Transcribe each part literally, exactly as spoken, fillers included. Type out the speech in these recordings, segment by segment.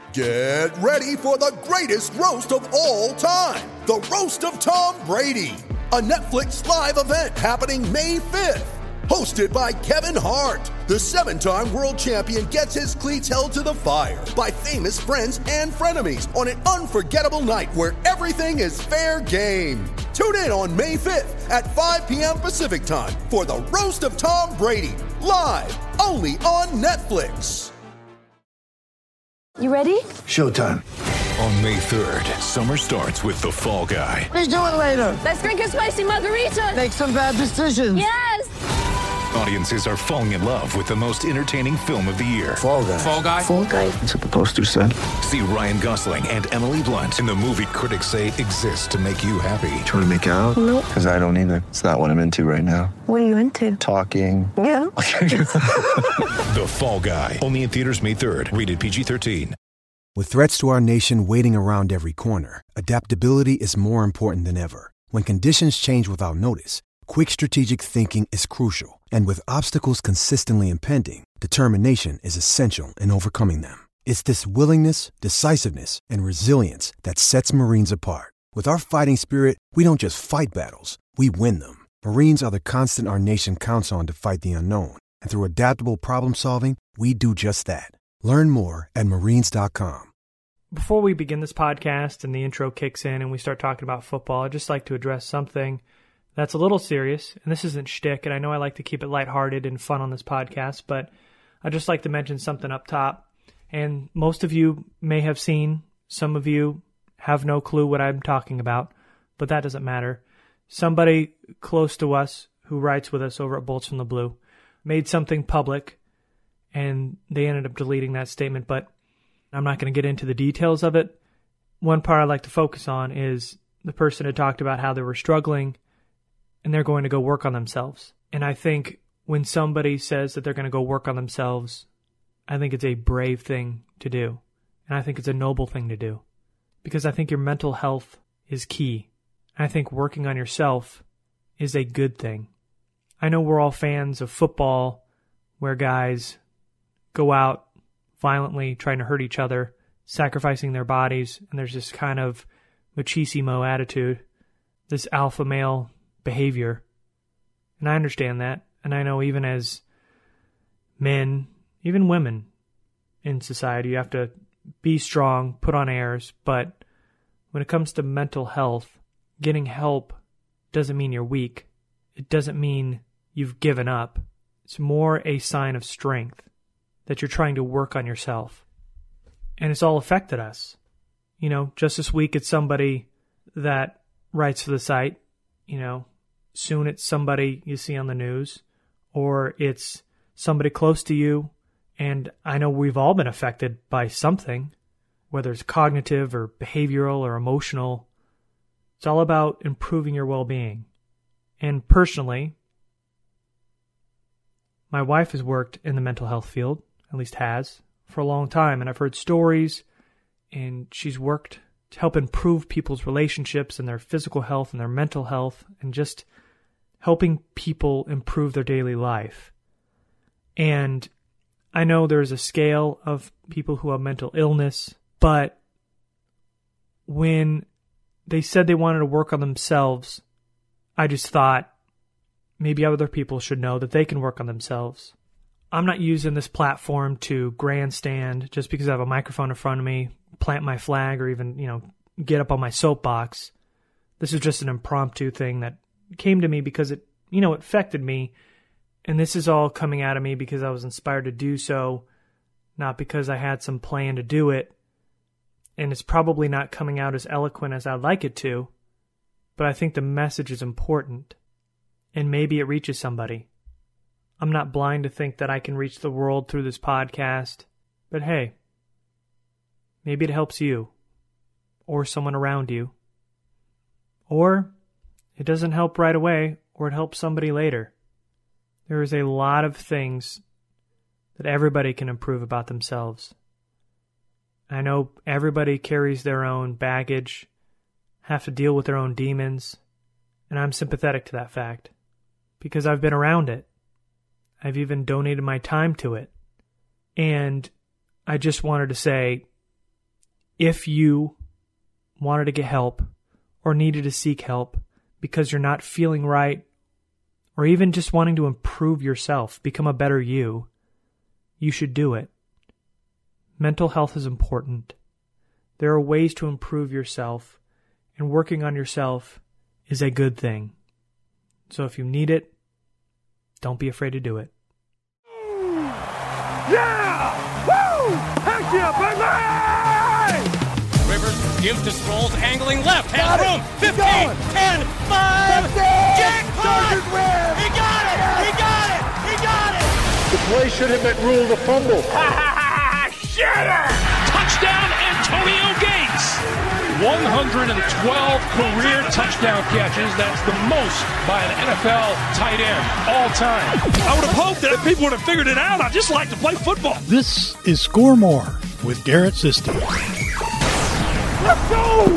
Get ready for the greatest roast of all time, the Roast of Tom Brady, a Netflix live event happening May fifth. Hosted by Kevin Hart, the seven-time world champion gets his cleats held to the fire by famous friends and frenemies on an unforgettable night where everything is fair game. Tune in on May fifth at five p.m. Pacific time for the Roast of Tom Brady, live only on Netflix. You ready? Showtime. On May third, summer starts with The Fall Guy. Let's do it later. Let's drink a spicy margarita. Make some bad decisions. Yes! Audiences are falling in love with the most entertaining film of the year. Fall Guy. Fall Guy? Fall Guy. That's what the poster said. See Ryan Gosling and Emily Blunt in the movie critics say exists to make you happy. Trying to make it out? Nope. Because I don't either. It's not what I'm into right now. What are you into? Talking. Yeah. The Fall Guy. Only in theaters May third. Rated P G thirteen. With threats to our nation waiting around every corner, adaptability is more important than ever. When conditions change without notice, quick strategic thinking is crucial. And with obstacles consistently impending, determination is essential in overcoming them. It's this willingness, decisiveness, and resilience that sets Marines apart. With our fighting spirit, we don't just fight battles, we win them. Marines are the constant our nation counts on to fight the unknown. And through adaptable problem solving, we do just that. Learn more at marines dot com. Before we begin this podcast and the intro kicks in and we start talking about football, I'd just like to address something that's a little serious, and this isn't shtick, and I know I like to keep it lighthearted and fun on this podcast, but I'd just like to mention something up top. And most of you may have seen, some of you have no clue what I'm talking about, but that doesn't matter. Somebody close to us who writes with us over at Bolts from the Blue made something public, and they ended up deleting that statement, but I'm not going to get into the details of it. One part I'd like to focus on is the person had talked about how they were struggling and they're going to go work on themselves. And I think when somebody says that they're going to go work on themselves, I think it's a brave thing to do. And I think it's a noble thing to do. Because I think your mental health is key. I think working on yourself is a good thing. I know we're all fans of football where guys go out violently trying to hurt each other, sacrificing their bodies, and there's this kind of machismo attitude, this alpha male behavior. And I understand that. And I know even as men, even women in society, you have to be strong, put on airs. But when it comes to mental health, getting help doesn't mean you're weak. It doesn't mean you've given up. It's more a sign of strength that you're trying to work on yourself. And it's all affected us. You know, just this week it's somebody that writes for the site, you know, soon it's somebody you see on the news, or it's somebody close to you. And I know we've all been affected by something, whether it's cognitive or behavioral or emotional. It's all about improving your well-being. And personally, my wife has worked in the mental health field, at least has, for a long time. And I've heard stories, and she's worked to help improve people's relationships and their physical health and their mental health, and just helping people improve their daily life. And I know there's a scale of people who have mental illness, but when they said they wanted to work on themselves, I just thought maybe other people should know that they can work on themselves. I'm not using this platform to grandstand just because I have a microphone in front of me, plant my flag, or even, you know, get up on my soapbox. This is just an impromptu thing that came to me because it, you know, it affected me. And this is all coming out of me because I was inspired to do so, not because I had some plan to do it. And it's probably not coming out as eloquent as I'd like it to, but I think the message is important, and maybe it reaches somebody. I'm not blind to think that I can reach the world through this podcast, but hey, maybe it helps you, or someone around you. Or it doesn't help right away, or it helps somebody later. There is a lot of things that everybody can improve about themselves. I know everybody carries their own baggage, have to deal with their own demons, and I'm sympathetic to that fact, because I've been around it. I've even donated my time to it. And I just wanted to say, if you wanted to get help or needed to seek help because you're not feeling right or even just wanting to improve yourself, become a better you, you should do it. Mental health is important. There are ways to improve yourself, and working on yourself is a good thing. So if you need it, don't be afraid to do it. Yeah! Woo! Heck yeah, baby! Rivers gives to Sproles, angling left, has room, fifteen, ten, five, jackpot! He got it! He got it! He got it! The play should have been ruled a fumble. Shitter! Touchdown, Antonio Gates! one hundred twelve career touchdown catches. That's the most by an N F L tight end all time. I would have hoped that if people would have figured it out, I'd just like to play football. This is Score More with Garrett Sisti. Let's go!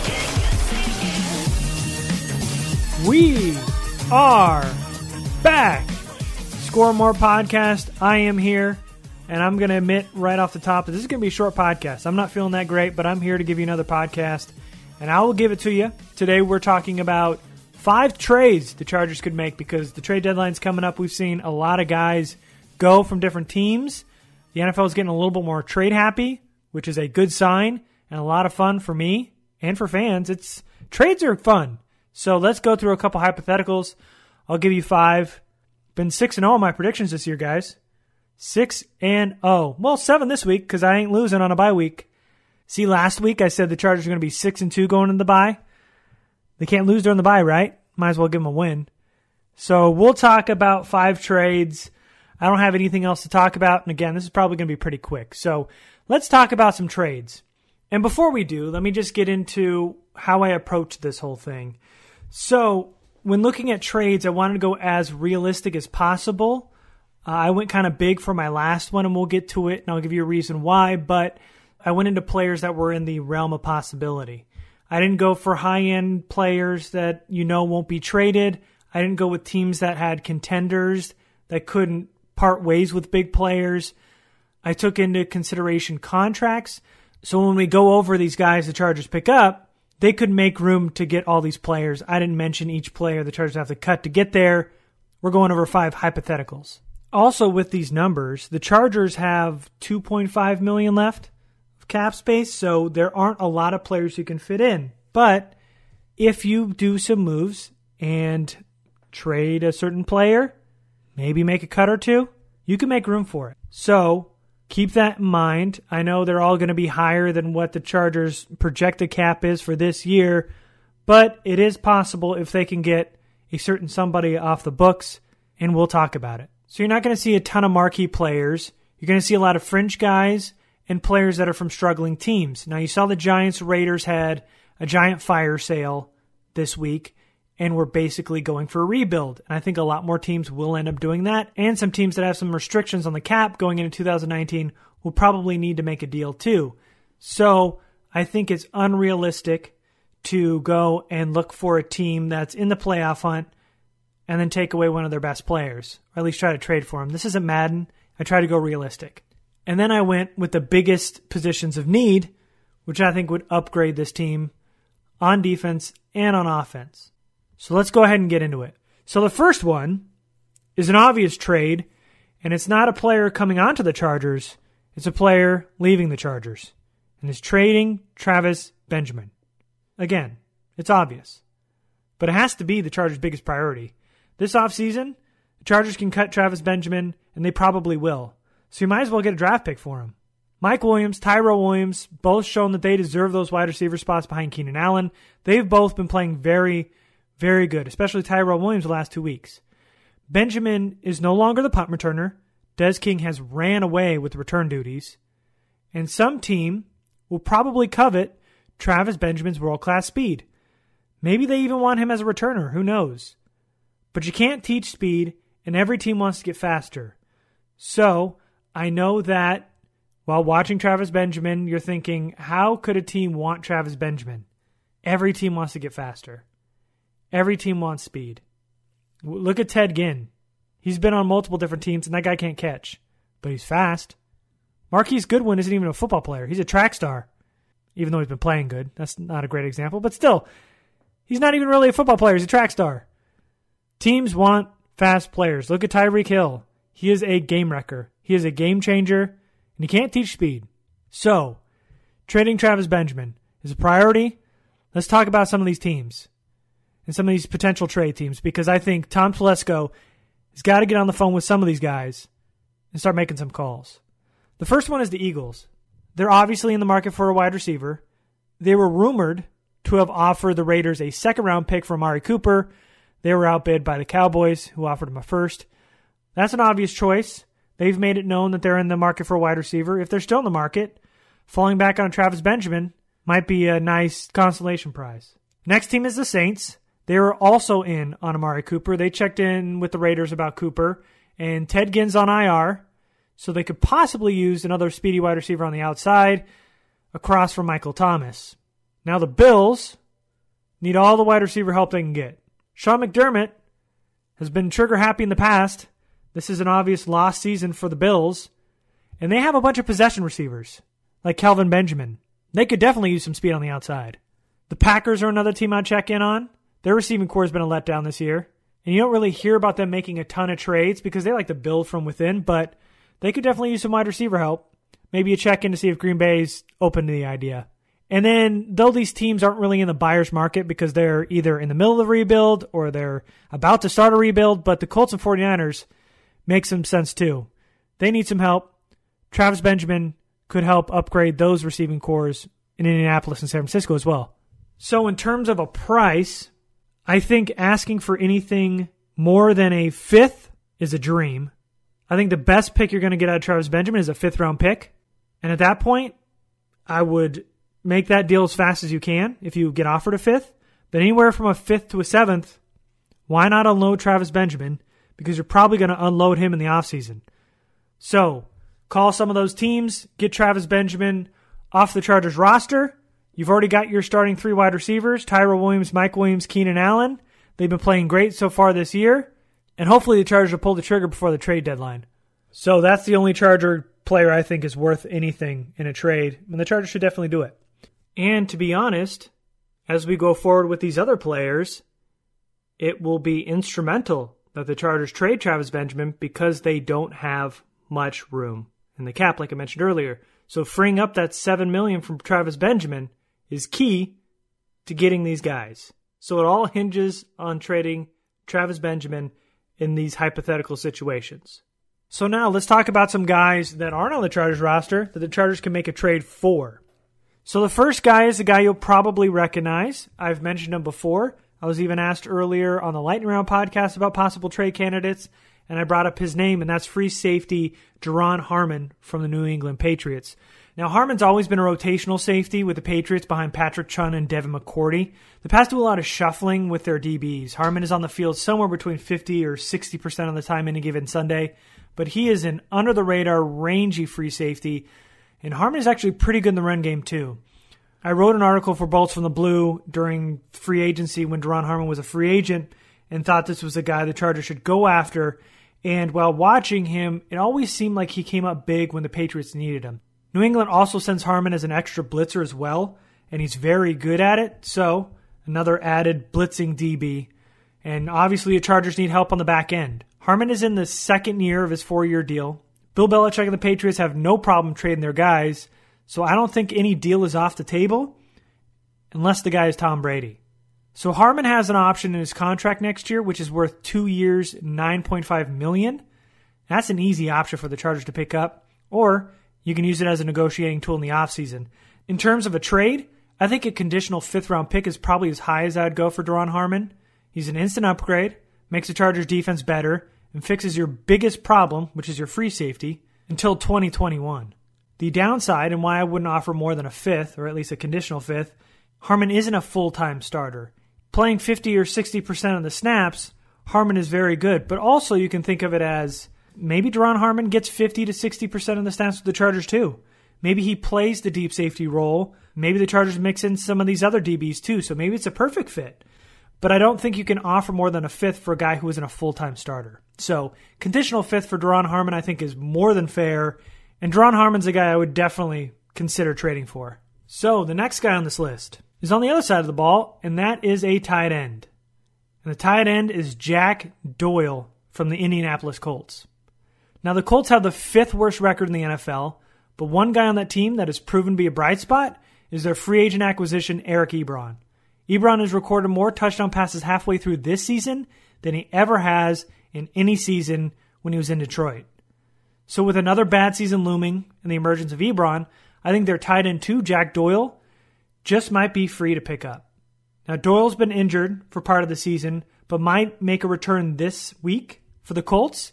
We are back. Score More podcast. I am here. And I'm going to admit right off the top that this is going to be a short podcast. I'm not feeling that great, but I'm here to give you another podcast. And I will give it to you. Today we're talking about five trades the Chargers could make because the trade deadline's coming up. We've seen a lot of guys go from different teams. The N F L is getting a little bit more trade happy, which is a good sign and a lot of fun for me and for fans. It's trades are fun. So let's go through a couple hypotheticals. I'll give you five. Been six and oh on my predictions this year, guys. Six and oh. Well, seven this week because I ain't losing on a bye week. See, last week I said the Chargers are going to be six and two going into the bye. They can't lose during the bye, right? Might as well give them a win. So we'll talk about five trades. I don't have anything else to talk about. And again, this is probably going to be pretty quick. So let's talk about some trades. And before we do, let me just get into how I approach this whole thing. So when looking at trades, I wanted to go as realistic as possible. Uh, I went kind of big for my last one, and we'll get to it, and I'll give you a reason why, but I went into players that were in the realm of possibility. I didn't go for high-end players that you know won't be traded. I didn't go with teams that had contenders that couldn't part ways with big players. I took into consideration contracts, so when we go over these guys the Chargers pick up, they could make room to get all these players. I didn't mention each player the Chargers have to cut to get there. We're going over five hypotheticals. Also, with these numbers, the Chargers have two point five million dollars left of cap space, so there aren't a lot of players who can fit in. But if you do some moves and trade a certain player, maybe make a cut or two, you can make room for it. So keep that in mind. I know they're all going to be higher than what the Chargers' projected cap is for this year, but it is possible if they can get a certain somebody off the books, and we'll talk about it. So you're not going to see a ton of marquee players. You're going to see a lot of fringe guys and players that are from struggling teams. Now, you saw the Giants Raiders had a giant fire sale this week, and we're basically going for a rebuild. And I think a lot more teams will end up doing that. And some teams that have some restrictions on the cap going into two thousand nineteen will probably need to make a deal too. So I think it's unrealistic to go and look for a team that's in the playoff hunt and then take away one of their best players, or at least try to trade for them. This isn't Madden. I try to go realistic. And then I went with the biggest positions of need, which I think would upgrade this team on defense and on offense. So let's go ahead and get into it. So the first one is an obvious trade, and it's not a player coming onto the Chargers. It's a player leaving the Chargers. And it's trading Travis Benjamin. Again, it's obvious. But it has to be the Chargers' biggest priority. This offseason, the Chargers can cut Travis Benjamin, and they probably will. So you might as well get a draft pick for him. Mike Williams, Tyrell Williams, both shown that they deserve those wide receiver spots behind Keenan Allen. They've both been playing very, very good, especially Tyrell Williams the last two weeks. Benjamin is no longer the punt returner. Des King has ran away with return duties. And some team will probably covet Travis Benjamin's world-class speed. Maybe they even want him as a returner. Who knows? But you can't teach speed, and every team wants to get faster. So I know that while watching Travis Benjamin, you're thinking, how could a team want Travis Benjamin? Every team wants to get faster. Every team wants speed. Look at Ted Ginn. He's been on multiple different teams, and that guy can't catch. But he's fast. Marquise Goodwin isn't even a football player. He's a track star. even though he's been playing good. That's not a great example, but still, he's not even really a football player. He's a track star. Teams want fast players. Look at Tyreek Hill. He is a game wrecker. He is a game changer, and he can't teach speed. So, trading Travis Benjamin is a priority. Let's talk about some of these teams and some of these potential trade teams, because I think Tom Telesco has got to get on the phone with some of these guys and start making some calls. The first one is the Eagles. They're obviously in the market for a wide receiver. They were rumored to have offered the Raiders a second-round pick for Amari Cooper. They were outbid by the Cowboys, who offered him a first. That's an obvious choice. They've made it known that they're in the market for a wide receiver. If they're still in the market, falling back on Travis Benjamin might be a nice consolation prize. Next team is the Saints. They were also in on Amari Cooper. They checked in with the Raiders about Cooper, and Ted Ginn's on I R, so they could possibly use another speedy wide receiver on the outside across from Michael Thomas. Now the Bills need all the wide receiver help they can get. Sean McDermott has been trigger happy in the past. This is an obvious lost season for the Bills, and they have a bunch of possession receivers like Kelvin Benjamin. They could definitely use some speed on the outside. The Packers are another team I'd check in on. Their receiving core has been a letdown this year, and you don't really hear about them making a ton of trades because they like to build from within, but they could definitely use some wide receiver help. Maybe a check-in to see if Green Bay's open to the idea. And then, though these teams aren't really in the buyer's market because they're either in the middle of the rebuild or they're about to start a rebuild, but the Colts and 49ers make some sense too. They need some help. Travis Benjamin could help upgrade those receiving cores in Indianapolis and San Francisco as well. So in terms of a price, I think asking for anything more than a fifth is a dream. I think the best pick you're going to get out of Travis Benjamin is a fifth round pick. And at that point, I would make that deal as fast as you can if you get offered a fifth. But anywhere from a fifth to a seventh, why not unload Travis Benjamin? Because you're probably going to unload him in the offseason. So, call some of those teams, get Travis Benjamin off the Chargers roster. You've already got your starting three wide receivers, Tyrell Williams, Mike Williams, Keenan Allen. They've been playing great so far this year. And hopefully the Chargers will pull the trigger before the trade deadline. So that's the only Charger player I think is worth anything in a trade. And the Chargers should definitely do it. And to be honest, as we go forward with these other players, it will be instrumental that the Chargers trade Travis Benjamin because they don't have much room in the cap, like I mentioned earlier. So freeing up that seven million dollars from Travis Benjamin is key to getting these guys. So it all hinges on trading Travis Benjamin in these hypothetical situations. So now let's talk about some guys that aren't on the Chargers roster that the Chargers can make a trade for. So the first guy is a guy you'll probably recognize. I've mentioned him before. I was even asked earlier on the Lightning Round podcast about possible trade candidates, and I brought up his name, and that's free safety Duron Harmon from the New England Patriots. Now, Harmon's always been a rotational safety with the Patriots behind Patrick Chung and Devin McCourty. The Pats do a lot of shuffling with their D Bs. Harmon is on the field somewhere between fifty or sixty percent of the time any given Sunday, but he is an under-the-radar, rangy free safety, and Harmon is actually pretty good in the run game too. I wrote an article for Bolts from the Blue during free agency when Duron Harmon was a free agent and thought this was a guy the Chargers should go after, and while watching him, it always seemed like he came up big when the Patriots needed him. New England also sends Harmon as an extra blitzer as well, and he's very good at it, so another added blitzing D B. And obviously the Chargers need help on the back end. Harmon is in the second year of his four-year deal. Bill Belichick and the Patriots have no problem trading their guys, so I don't think any deal is off the table unless the guy is Tom Brady. So Harmon has an option in his contract next year, which is worth two years, nine point five million dollars. That's an easy option for the Chargers to pick up, or you can use it as a negotiating tool in the offseason. In terms of a trade, I think a conditional fifth-round pick is probably as high as I'd go for Duron Harmon. He's an instant upgrade, makes the Chargers' defense better, and fixes your biggest problem, which is your free safety, until twenty twenty-one. The downside, and why I wouldn't offer more than a fifth, or at least a conditional fifth, Harmon isn't a full-time starter. Playing fifty or sixty percent of the snaps, Harmon is very good, but also you can think of it as maybe Duron Harmon gets fifty to sixty percent of the snaps with the Chargers too. Maybe he plays the deep safety role. Maybe the Chargers mix in some of these other D Bs too, so maybe it's a perfect fit. But I don't think you can offer more than a fifth for a guy who isn't a full-time starter. So conditional fifth for Duron Harmon I think is more than fair, and Duron Harmon's a guy I would definitely consider trading for. So the next guy on this list is on the other side of the ball, and that is a tight end. And the tight end is Jack Doyle from the Indianapolis Colts. Now the Colts have the fifth worst record in the N F L, but one guy on that team that has proven to be a bright spot is their free agent acquisition, Eric Ebron. Ebron has recorded more touchdown passes halfway through this season than he ever has in any season when he was in Detroit. So with another bad season looming and the emergence of Ebron, I think their tight end too, Jack Doyle, just might be free to pick up. Now Doyle's been injured for part of the season, but might make a return this week for the Colts.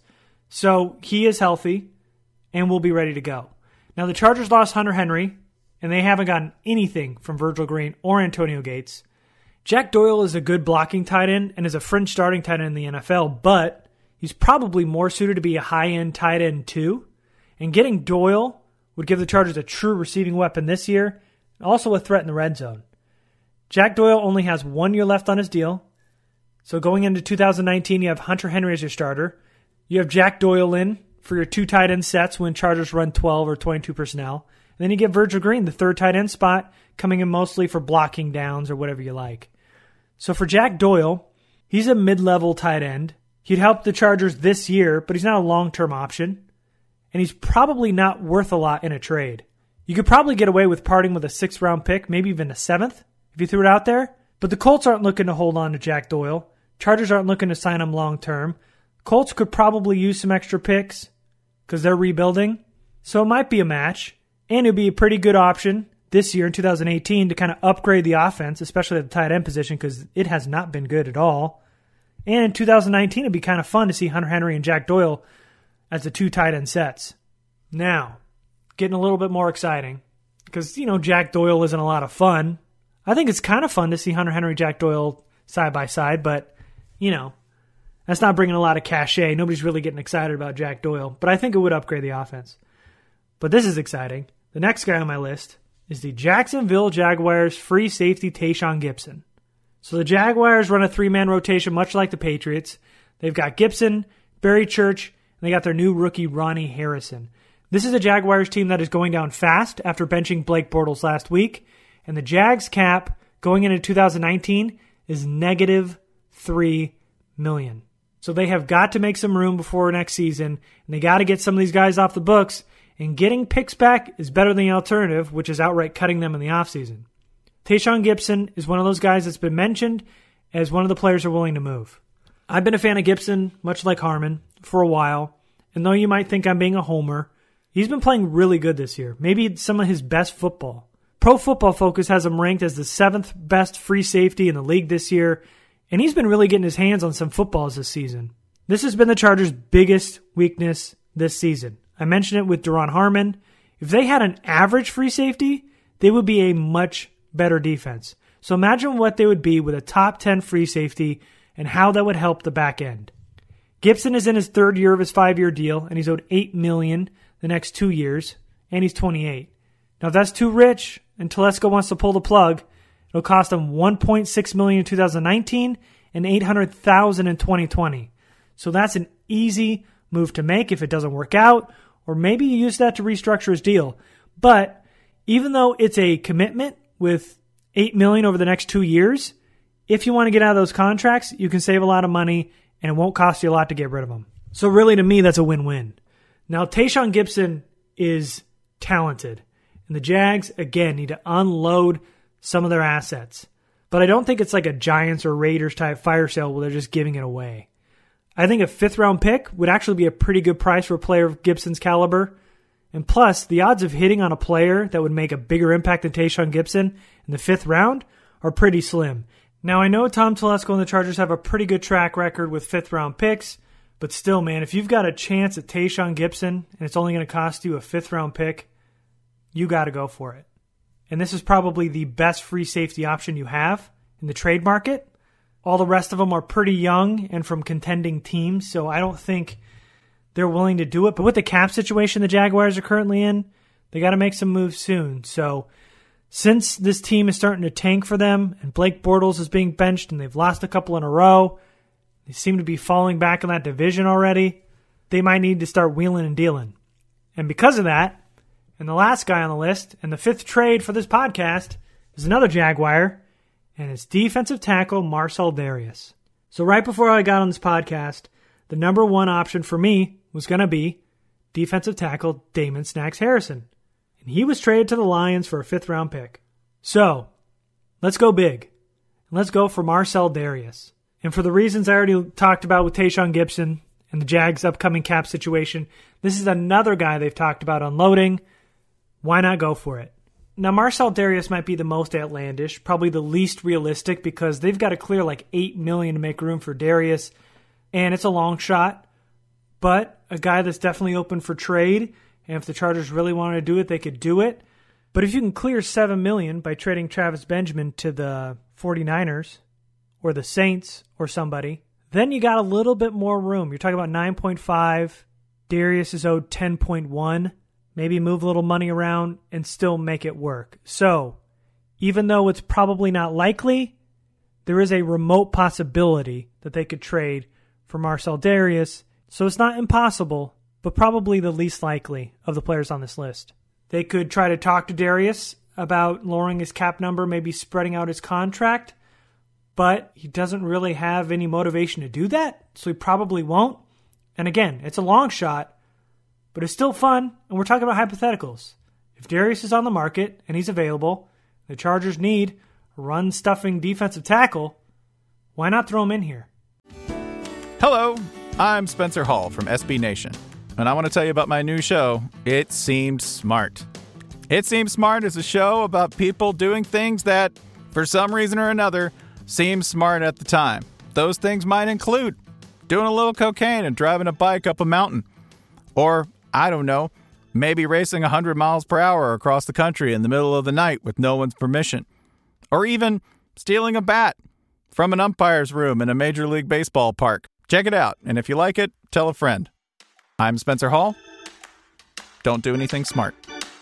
So he is healthy and will be ready to go. Now the Chargers lost Hunter Henry, and they haven't gotten anything from Virgil Green or Antonio Gates. Jack Doyle is a good blocking tight end and is a fringe starting tight end in the N F L, but he's probably more suited to be a high-end tight end too. And getting Doyle would give the Chargers a true receiving weapon this year, and also a threat in the red zone. Jack Doyle only has one year left on his deal. So going into two thousand nineteen, you have Hunter Henry as your starter. You have Jack Doyle in for your two tight end sets when Chargers run twelve or twenty-two personnel. And then you get Virgil Green, the third tight end spot, coming in mostly for blocking downs or whatever you like. So for Jack Doyle, he's a mid-level tight end. He'd help the Chargers this year, but he's not a long-term option. And he's probably not worth a lot in a trade. You could probably get away with parting with a sixth-round pick, maybe even a seventh, if you threw it out there. But the Colts aren't looking to hold on to Jack Doyle. Chargers aren't looking to sign him long-term. Colts could probably use some extra picks because they're rebuilding. So it might be a match. And it would be a pretty good option this year in two thousand eighteen to kind of upgrade the offense, especially at the tight end position, because it has not been good at all. And in two thousand nineteen, it would be kind of fun to see Hunter Henry and Jack Doyle as the two tight end sets. Now, getting a little bit more exciting, because, you know, Jack Doyle isn't a lot of fun. I think it's kind of fun to see Hunter Henry and Jack Doyle side by side, but, you know, that's not bringing a lot of cachet. Nobody's really getting excited about Jack Doyle, but I think it would upgrade the offense. But this is exciting. The next guy on my list is the Jacksonville Jaguars free safety Tayshaun Gibson. So the Jaguars run a three-man rotation much like the Patriots. They've got Gibson, Barry Church, and they got their new rookie Ronnie Harrison. This is a Jaguars team that is going down fast after benching Blake Bortles last week, and the Jags cap going into two thousand nineteen is negative three million dollars. So they have got to make some room before next season, and they got to get some of these guys off the books. And getting picks back is better than the alternative, which is outright cutting them in the offseason. Tayshaun Gibson is one of those guys that's been mentioned as one of the players who are willing to move. I've been a fan of Gibson, much like Harmon, for a while. And though you might think I'm being a homer, he's been playing really good this year. Maybe some of his best football. Pro Football Focus has him ranked as the seventh best free safety in the league this year. And he's been really getting his hands on some footballs this season. This has been the Chargers' biggest weakness this season. I mentioned it with Duron Harmon. If they had an average free safety, they would be a much better defense. So imagine what they would be with a top ten free safety and how that would help the back end. Gibson is in his third year of his five-year deal, and he's owed eight million dollars the next two years, and he's twenty-eight. Now, if that's too rich and Telesco wants to pull the plug, it'll cost him one point six million dollars in two thousand nineteen and eight hundred thousand dollars in twenty twenty. So that's an easy move to make if it doesn't work out, or maybe you use that to restructure his deal. But even though it's a commitment with eight million dollars over the next two years, if you want to get out of those contracts, you can save a lot of money and it won't cost you a lot to get rid of them. So really, to me, that's a win-win. Now, Tayshaun Gibson is talented, and the Jags, again, need to unload some of their assets. But I don't think it's like a Giants or Raiders type fire sale where they're just giving it away. I think a fifth-round pick would actually be a pretty good price for a player of Gibson's caliber. And plus, the odds of hitting on a player that would make a bigger impact than Tayshaun Gibson in the fifth round are pretty slim. Now, I know Tom Telesco and the Chargers have a pretty good track record with fifth-round picks, but still, man, if you've got a chance at Tayshaun Gibson and it's only going to cost you a fifth-round pick, you got to go for it. And this is probably the best free safety option you have in the trade market. All the rest of them are pretty young and from contending teams, so I don't think they're willing to do it. But with the cap situation the Jaguars are currently in, they got to make some moves soon. So since this team is starting to tank for them and Blake Bortles is being benched and they've lost a couple in a row, they seem to be falling back in that division already, they might need to start wheeling and dealing. And because of that, And the last guy on the list, and the fifth trade for this podcast, is another Jaguar, and it's defensive tackle Marcell Dareus. So right before I got on this podcast, the number one option for me was going to be defensive tackle Damon Snacks Harrison. And he was traded to the Lions for a fifth round pick. So, let's go big. And let's go for Marcell Dareus. And for the reasons I already talked about with Tayshaun Gibson and the Jags' upcoming cap situation, this is another guy they've talked about unloading. Why not go for it? Now, Marcell Dareus might be the most outlandish, probably the least realistic, because they've got to clear like eight million dollars to make room for Dareus, and it's a long shot, but a guy that's definitely open for trade, and if the Chargers really wanted to do it, they could do it. But if you can clear seven million dollars by trading Travis Benjamin to the 49ers or the Saints or somebody, then you got a little bit more room. You're talking about nine point five. Dareus is owed ten point one. Maybe move a little money around and still make it work. So, even though it's probably not likely, there is a remote possibility that they could trade for Marcell Dareus. So it's not impossible, but probably the least likely of the players on this list. They could try to talk to Dareus about lowering his cap number, maybe spreading out his contract, but he doesn't really have any motivation to do that, so he probably won't. And again, it's a long shot, but it's still fun, and we're talking about hypotheticals. If Dareus is on the market and he's available, the Chargers need a run-stuffing defensive tackle, why not throw him in here? Hello, I'm Spencer Hall from S B Nation, and I want to tell you about my new show, It Seemed Smart. It Seemed Smart is a show about people doing things that, for some reason or another, seem smart at the time. Those things might include doing a little cocaine and driving a bike up a mountain, or I don't know, maybe racing one hundred miles per hour across the country in the middle of the night with no one's permission. Or even stealing a bat from an umpire's room in a Major League Baseball park. Check it out, and if you like it, tell a friend. I'm Spencer Hall. Don't do anything smart.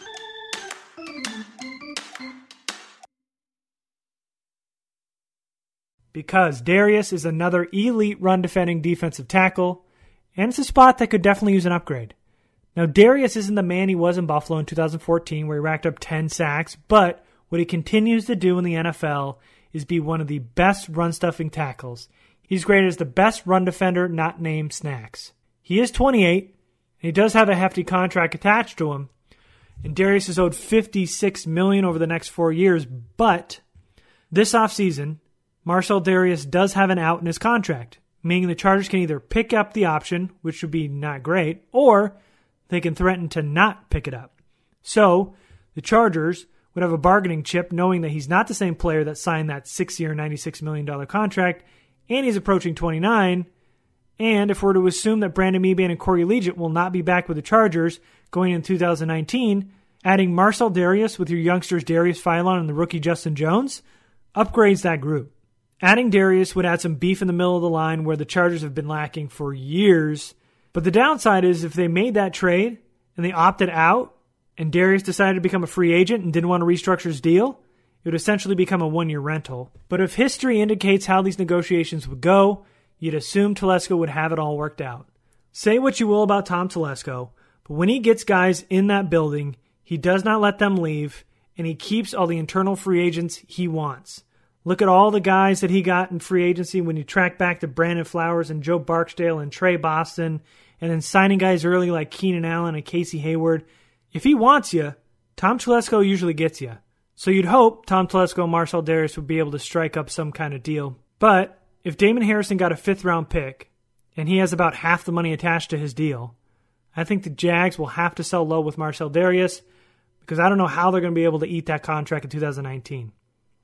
Because Dareus is another elite run-defending defensive tackle, and it's a spot that could definitely use an upgrade. Now, Dareus isn't the man he was in Buffalo in two thousand fourteen, where he racked up ten sacks, but what he continues to do in the N F L is be one of the best run-stuffing tackles. He's graded as the best run defender not named Snacks. He is twenty-eight, and he does have a hefty contract attached to him, and Dareus is owed fifty-six million dollars over the next four years, but this offseason, Marcell Dareus does have an out in his contract, meaning the Chargers can either pick up the option, which would be not great, or they can threaten to not pick it up. So, the Chargers would have a bargaining chip knowing that he's not the same player that signed that six-year, ninety-six million dollars contract, and he's approaching twenty-nine, and if we're to assume that Brandon Meebane and Corey Liuget will not be back with the Chargers going into two thousand nineteen, adding Marcell Dareus with your youngsters Darius Philon and the rookie Justin Jones upgrades that group. Adding Dareus would add some beef in the middle of the line where the Chargers have been lacking for years. But the downside is if they made that trade and they opted out and Dareus decided to become a free agent and didn't want to restructure his deal, it would essentially become a one-year rental. But if history indicates how these negotiations would go, you'd assume Telesco would have it all worked out. Say what you will about Tom Telesco, but when he gets guys in that building, he does not let them leave, and he keeps all the internal free agents he wants. Look at all the guys that he got in free agency when you track back to Brandon Flowers and Joe Barksdale and Trey Boston, and then signing guys early like Keenan Allen and Casey Hayward. If he wants you, Tom Telesco usually gets you. So you'd hope Tom Telesco and Marcell Dareus would be able to strike up some kind of deal. But if Damon Harrison got a fifth-round pick, and he has about half the money attached to his deal, I think the Jags will have to sell low with Marcell Dareus because I don't know how they're going to be able to eat that contract in two thousand nineteen.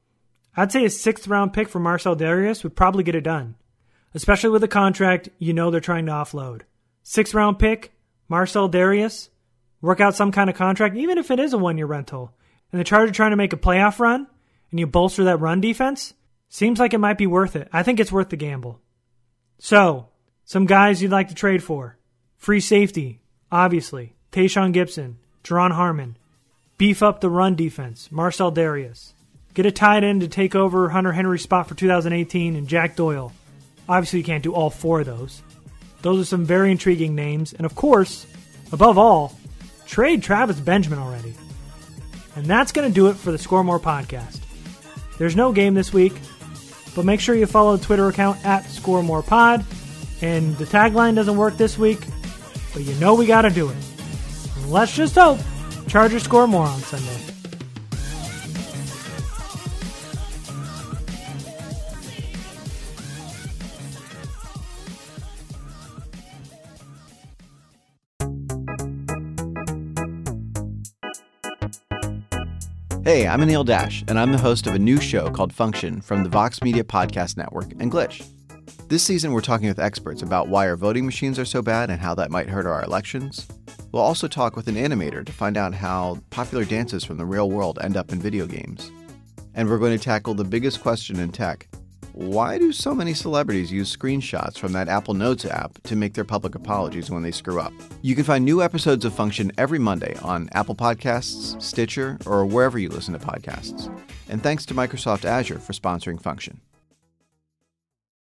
I'd say a sixth-round pick for Marcell Dareus would probably get it done, especially with a contract you know they're trying to offload. Sixth-round pick, Marcell Dareus, work out some kind of contract, even if it is a one-year rental, and the Chargers are trying to make a playoff run, and you bolster that run defense, seems like it might be worth it. I think it's worth the gamble. So, some guys you'd like to trade for. Free safety, obviously. Tayshaun Gibson, Teron Harmon. Beef up the run defense, Marcell Dareus. Get a tight end to take over Hunter Henry's spot for two thousand eighteen, and Jack Doyle. Obviously, you can't do all four of those. Those are some very intriguing names, and of course, above all, trade Travis Benjamin already. And that's going to do it for the Score More podcast. There's no game this week, but make sure you follow the Twitter account at ScoreMorePod. And the tagline doesn't work this week, but you know we got to do it. And let's just hope Chargers score more on Sunday. Hey, I'm Anil Dash, and I'm the host of a new show called Function from the Vox Media Podcast Network and Glitch. This season, we're talking with experts about why our voting machines are so bad and how that might hurt our elections. We'll also talk with an animator to find out how popular dances from the real world end up in video games. And we're going to tackle the biggest question in tech. Why do so many celebrities use screenshots from that Apple Notes app to make their public apologies when they screw up? You can find new episodes of Function every Monday on Apple Podcasts, Stitcher, or wherever you listen to podcasts. And thanks to Microsoft Azure for sponsoring Function.